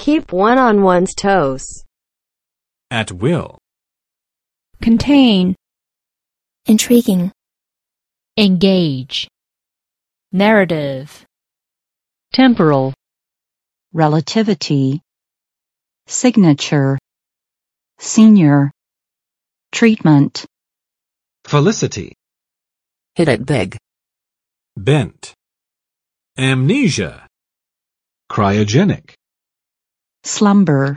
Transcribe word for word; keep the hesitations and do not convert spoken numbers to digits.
Keep one on one's toes. At will. Contain. Intriguing. Engage. Narrative. Temporal. Relativity. Signature. Senior. Treatment. Felicity. Hit it big. Bent. Amnesia. Cryogenic. Slumber.